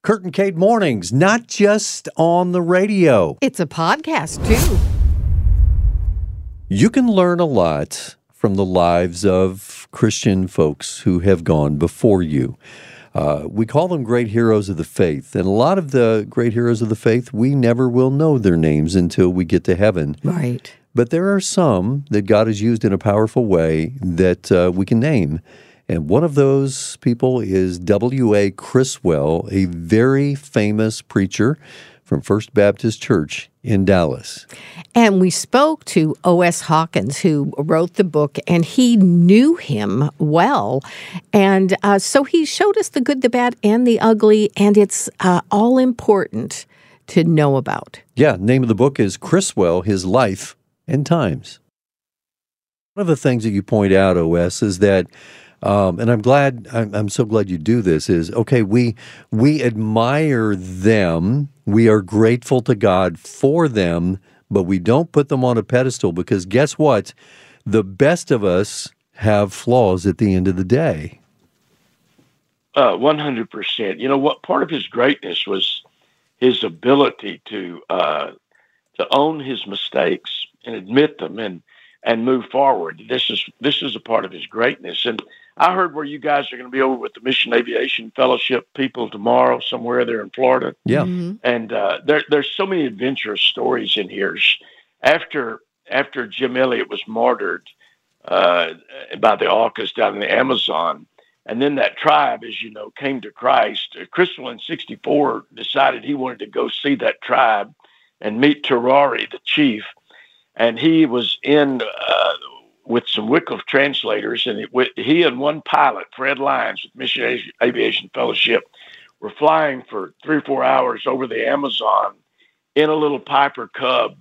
Kurt and Kate Mornings, not just on the radio. It's a podcast, too. You can learn a lot from the lives of Christian folks who have gone before you. We call them great heroes of the faith. And a lot of the great heroes of the faith, we never will know their names until we get to heaven. Right. But there are some that God has used in a powerful way that we can name. And one of those people is W.A. Criswell, a very famous preacher from First Baptist Church in Dallas. And we spoke to O.S. Hawkins, who wrote the book, and he knew him well. And so he showed us the good, the bad, and the ugly, and it's all important to know about. Yeah, the name of the book is Criswell, His Life and Times. One of the things that you point out, O.S., is that and I'm so glad you do this, is, okay, we admire them, we are grateful to God for them, but we don't put them on a pedestal because guess what? The best of us have flaws at the end of the day. 100%. You know what? Part of his greatness was his ability to own his mistakes and admit them and move forward. This is a part of his greatness. And I heard where you guys are going to be over with the Mission Aviation Fellowship people tomorrow, somewhere there in Florida. Yeah. Mm-hmm. And there's so many adventurous stories in here. After Jim Elliot was martyred by the Aucas down in the Amazon, and then that tribe, as you know, came to Christ, Criswell in 1964 decided he wanted to go see that tribe and meet Terari, the chief. And he was in with some Wycliffe translators, and he and one pilot, Fred Lyons, with Mission Aviation Fellowship, were flying for 3 or 4 hours over the Amazon in a little Piper Cub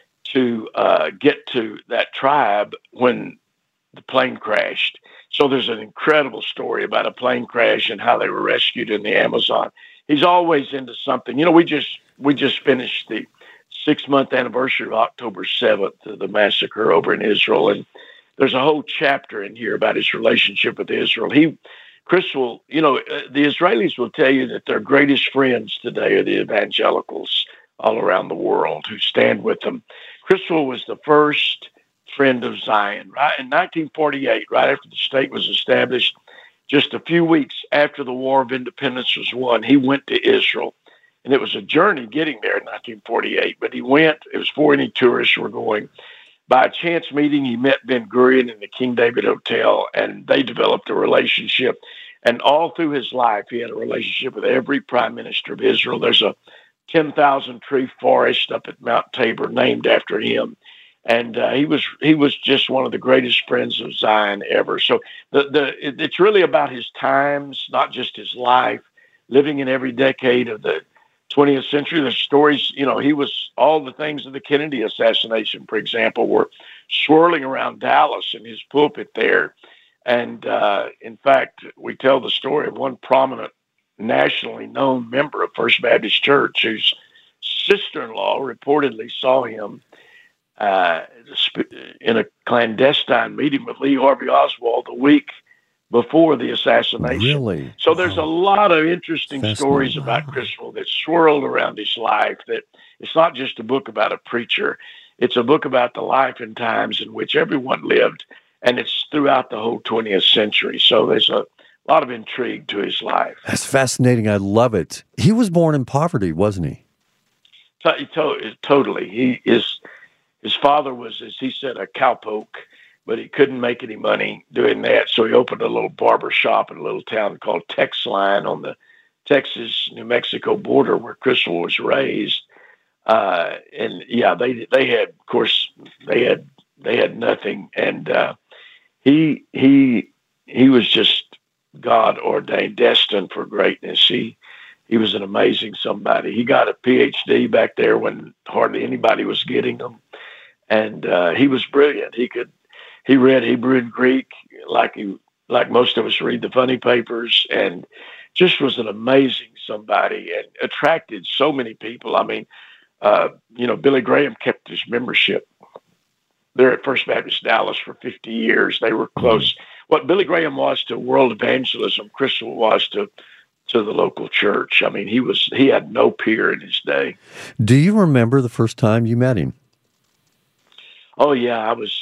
to get to that tribe when the plane crashed. So there's an incredible story about a plane crash and how they were rescued in the Amazon. He's always into something. You know, we just finished the 6-month anniversary of October 7th, the massacre over in Israel. And there's a whole chapter in here about his relationship with Israel. Criswell, you know, the Israelis will tell you that their greatest friends today are the evangelicals all around the world who stand with them. Criswell was the first friend of Zion, right? In 1948, right after the state was established, just a few weeks after the War of Independence was won, he went to Israel. And it was a journey getting there in 1948, but he went. It was before any tourists were going. By a chance meeting, he met Ben Gurion in the King David Hotel, and they developed a relationship. And all through his life, he had a relationship with every prime minister of Israel. There's a 10,000 tree forest up at Mount Tabor named after him. And he was just one of the greatest friends of Zion ever. So it's really about his times, not just his life, living in every decade of the 20th century. The stories, you know, all the things of the Kennedy assassination, for example, were swirling around Dallas in his pulpit there. And in fact, we tell the story of one prominent, nationally known member of First Baptist Church whose sister-in-law reportedly saw him in a clandestine meeting with Lee Harvey Oswald the week before the assassination. Really? So there's a lot of interesting stories about Criswell that swirled around his life, that it's not just a book about a preacher. It's a book about the life and times in which everyone lived, and it's throughout the whole 20th century. So there's a lot of intrigue to his life. That's fascinating. I love it. He was born in poverty, wasn't he? Totally. His father was, as he said, a cowpoke, but he couldn't make any money doing that. So he opened a little barber shop in a little town called Texline on the Texas-New Mexico border where Criswell was raised. And yeah, they had, of course, they had nothing. And he was just God ordained, destined for greatness. He was an amazing somebody. He got a PhD back there when hardly anybody was getting them. And he was brilliant. He read Hebrew and Greek like most of us read the funny papers, and just was an amazing somebody and attracted so many people. I mean, Billy Graham kept his membership there at First Baptist Dallas for 50 years. They were close. What Billy Graham was to world evangelism, Criswell was to to the local church. I mean, he had no peer in his day. Do you remember the first time you met him? Oh yeah,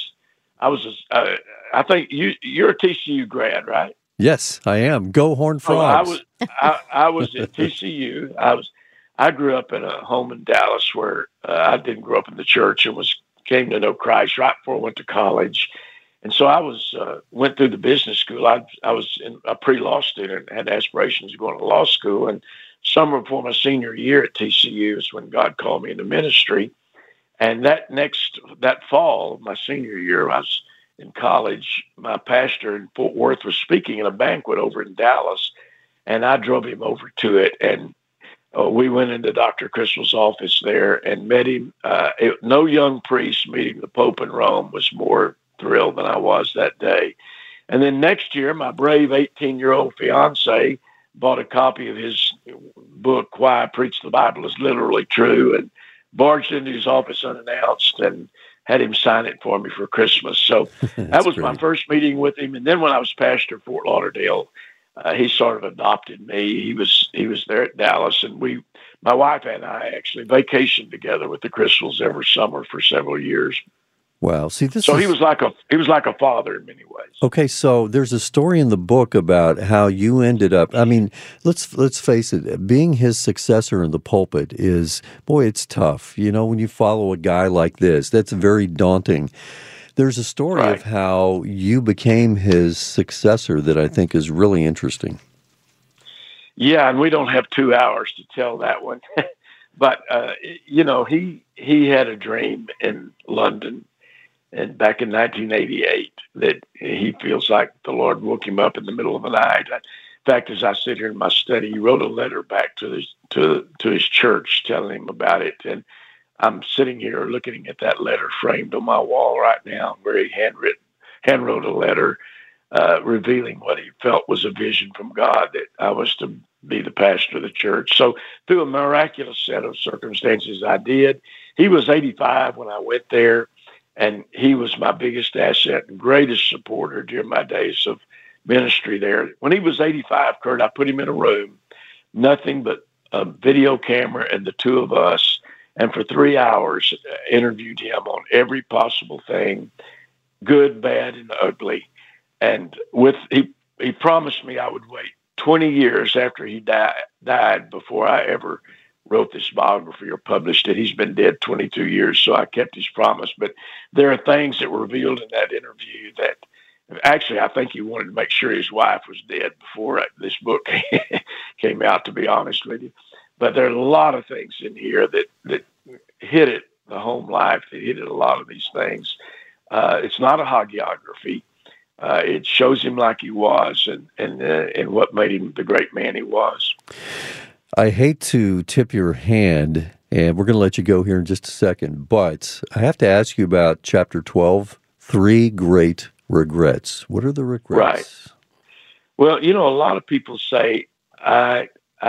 I think you're a TCU grad, right? Yes, I am. Go Horned Frogs. I was at TCU. I grew up in a home in Dallas where I didn't grow up in the church and came to know Christ right before I went to college. And so I went through the business school. I was a pre-law student, had aspirations of going to law school. And summer before my senior year at TCU is when God called me into ministry. And that fall of my senior year, I was in college. My pastor in Fort Worth was speaking at a banquet over in Dallas, and I drove him over to it. And we went into Dr. Criswell's office there and met him. No young priest meeting the Pope in Rome was more thrilled than I was that day. And then next year, my brave 18-year-old fiance bought a copy of his book, Why I Preach the Bible is Literally True, and barged into his office unannounced and had him sign it for me for Christmas. So that was my first meeting with him. And then when I was pastor of Fort Lauderdale, he sort of adopted me. He was there at Dallas, and my wife and I actually vacationed together with the Criswells every summer for several years. Wow. See, he was like a father in many ways. Okay, so there's a story in the book about how you ended up. I mean, let's face it, being his successor in the pulpit it's tough. You know, when you follow a guy like this, that's very daunting. There's a story of how you became his successor that I think is really interesting. Yeah, and we don't have 2 hours to tell that one. But, he had a dream in London and back in 1988 that he feels like the Lord woke him up in the middle of the night. In fact, as I sit here in my study, he wrote a letter back to his church telling him about it. And I'm sitting here looking at that letter framed on my wall right now, where he handwrote a letter revealing what he felt was a vision from God, that I was to be the pastor of the church. So through a miraculous set of circumstances, I did. He was 85 when I went there, and he was my biggest asset and greatest supporter during my days of ministry there. When he was 85, Kurt, I put him in a room, nothing but a video camera and the two of us, and for 3 hours interviewed him on every possible thing, good, bad, and ugly. And he promised me I would wait 20 years after he died before I ever wrote this biography or published it. He's been dead 22 years, so I kept his promise. But there are things that were revealed in that interview that actually I think he wanted to make sure his wife was dead before this book came out, to be honest with you. But there are a lot of things in here that hit it, the home life, that hit it a lot of these things. It's not a hagiography. It shows him like he was and what made him the great man he was. I hate to tip your hand, and we're going to let you go here in just a second, but I have to ask you about chapter 12, 3 Great Regrets. What are the regrets? Right. Well, a lot of people say, I've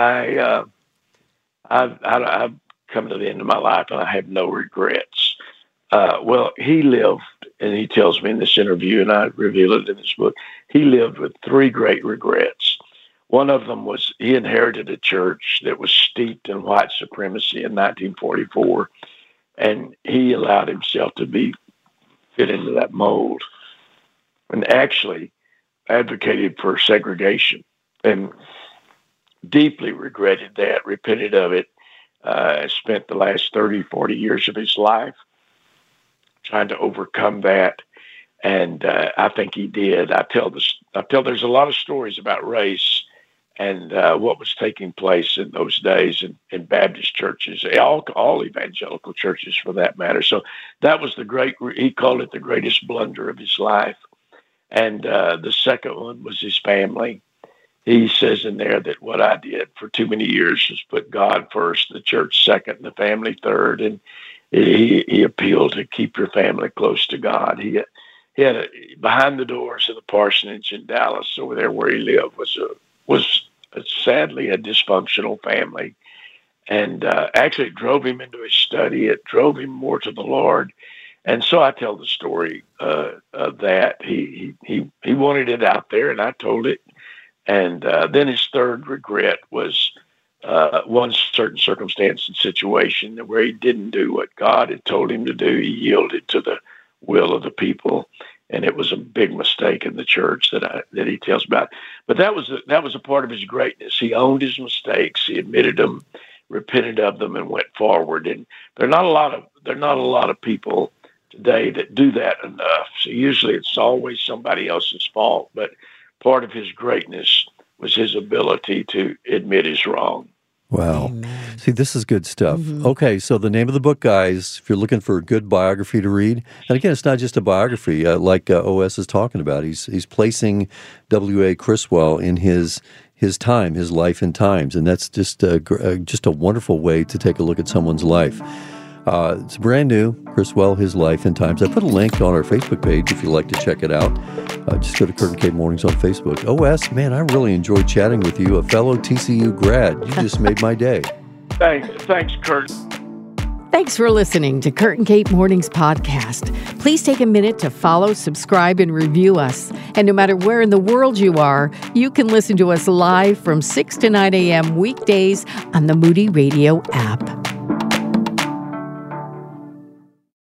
come to the end of my life and I have no regrets. Well, he lived, and he tells me in this interview, and I reveal it in this book, he lived with 3 great regrets. One of them was he inherited a church that was steeped in white supremacy in 1944, and he allowed himself to be fit into that mold and actually advocated for segregation and deeply regretted that, repented of it, spent the last 30, 40 years of his life trying to overcome that. And I think he did. There's a lot of stories about race and what was taking place in those days in Baptist churches, all evangelical churches for that matter. So that was he called it the greatest blunder of his life. And the second one was his family. He says in there that what I did for too many years was put God first, the church second, and the family third. And he appealed to keep your family close to God. He had behind the doors of the parsonage in Dallas, over there where he lived, was sadly a dysfunctional family, and actually it drove him into his study. It drove him more to the Lord, and so I tell the story of that. He wanted it out there, and I told it. And then his third regret was one certain circumstance and situation where he didn't do what God had told him to do. He yielded to the will of the people, and it was a big mistake in the church that he tells about. But that was a part of his greatness. He owned his mistakes. He admitted them, repented of them, and went forward. And there are not a lot of people today that do that enough. So usually it's always somebody else's fault. But part of his greatness was his ability to admit his wrong. Wow. Amen. See, this is good stuff. Okay, so the name of the book, guys, if you're looking for a good biography to read, and again, it's not just a biography like O.S. is talking about. He's placing W.A. Criswell in his time, his life and times, and that's just a wonderful way to take a look at someone's life. It's brand new, Criswell, His Life and Times. I put a link on our Facebook page if you'd like to check it out. Just go to Kurt and Kate Mornings on Facebook. O.S., man, I really enjoyed chatting with you, a fellow TCU grad. You just made my day. Thanks, Kurt. Thanks for listening to Kurt and Kate Mornings podcast. Please take a minute to follow, subscribe, and review us. And no matter where in the world you are, you can listen to us live from 6 to 9 a.m. weekdays on the Moody Radio app.